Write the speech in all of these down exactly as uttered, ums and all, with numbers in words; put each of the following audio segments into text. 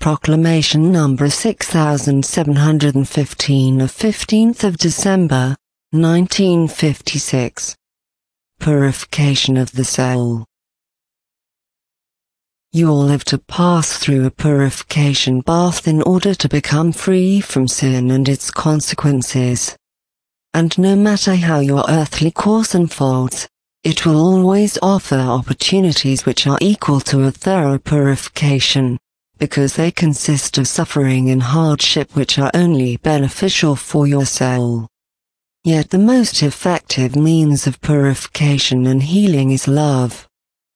Proclamation number six thousand seven hundred fifteen of fifteenth of December, nineteen fifty-six. Purification of the soul. You all have to pass through a purification bath in order to become free from sin and its consequences. And no matter how your earthly course unfolds, it will always offer opportunities which are equal to a thorough purification, because they consist of suffering and hardship which are only beneficial for your soul. Yet the most effective means of purification and healing is love.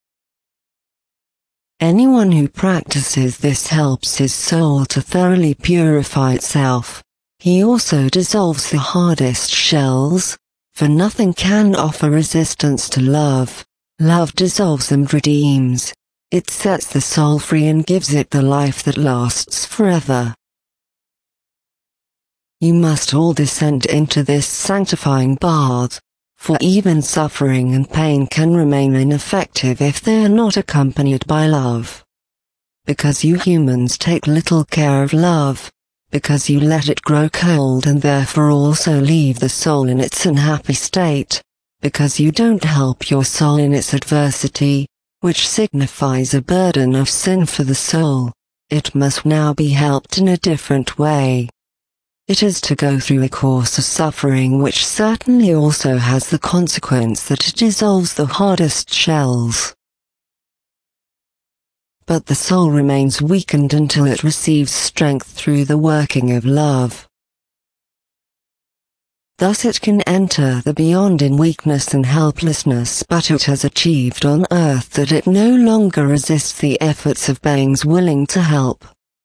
Anyone who practices this helps his soul to thoroughly purify itself. He also dissolves the hardest shells, for nothing can offer resistance to love. Love dissolves and redeems. It sets the soul free and gives it the life that lasts forever. You must all descend into this sanctifying bath, for even suffering and pain can remain ineffective if they are not accompanied by love. Because you humans take little care of love, because you let it grow cold and therefore also leave the soul in its unhappy state, because you don't help your soul in its adversity, which signifies a burden of sin for the soul, it must now be helped in a different way. It is to go through a course of suffering which certainly also has the consequence that it dissolves the hardest shells. But the soul remains weakened until it receives strength through the working of love. Thus it can enter the beyond in weakness and helplessness, but it has achieved on earth that it no longer resists the efforts of beings willing to help.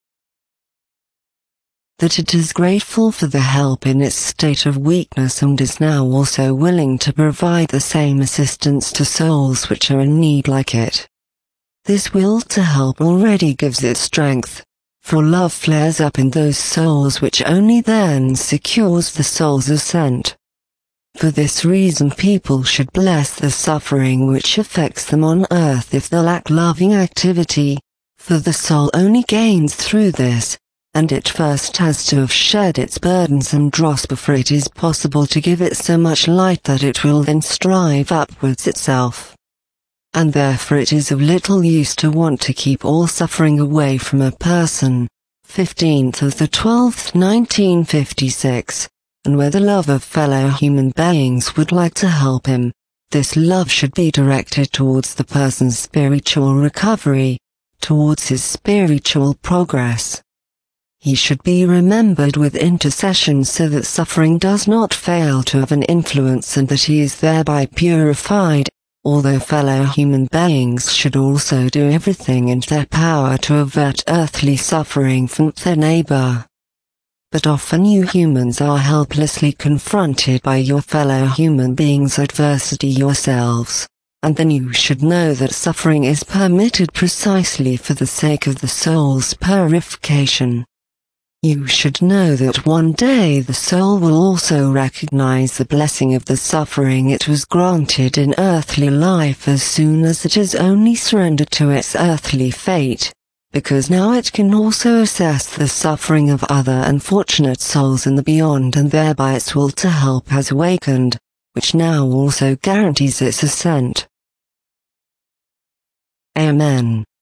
That it is grateful for the help in its state of weakness and is now also willing to provide the same assistance to souls which are in need like it. This will to help already gives it strength, for love flares up in those souls which only then secures the soul's ascent. For this reason people should bless the suffering which affects them on earth if they lack loving activity, for the soul only gains through this, and it first has to have shed its burdens and dross before it is possible to give it so much light that it will then strive upwards itself. And therefore it is of little use to want to keep all suffering away from a person. fifteenth of the twelfth nineteen fifty-six, and where the love of fellow human beings would like to help him, this love should be directed towards the person's spiritual recovery, towards his spiritual progress. He should be remembered with intercession so that suffering does not fail to have an influence and that he is thereby purified, although fellow human beings should also do everything in their power to avert earthly suffering from their neighbor. But often you humans are helplessly confronted by your fellow human beings' adversity yourselves, and then you should know that suffering is permitted precisely for the sake of the soul's purification. You should know that one day the soul will also recognize the blessing of the suffering it was granted in earthly life as soon as it is only surrendered to its earthly fate, because now it can also assess the suffering of other unfortunate souls in the beyond, and thereby its will to help has awakened, which now also guarantees its ascent. Amen.